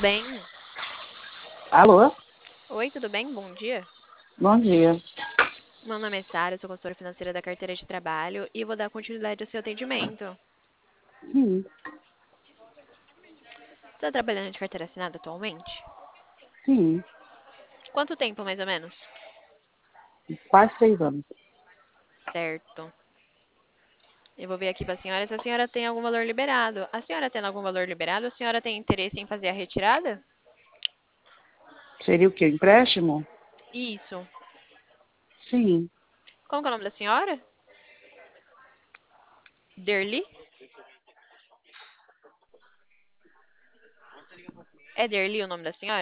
bem? Alô? Oi, tudo bem? Bom dia. Bom dia. Meu nome é Sara, sou consultora financeira da carteira de trabalho e vou dar continuidade ao seu atendimento. Sim, Você está trabalhando de carteira assinada atualmente? sim. Quanto tempo, mais ou menos? Quase 6 anos. Certo. Eu vou ver aqui para a senhora se a senhora tem algum valor liberado. A senhora tendo algum valor liberado, a senhora tem interesse em fazer a retirada? Seria o quê? Empréstimo? Isso. Sim. Como que é o nome da senhora? Derli? É Derli o nome da senhora?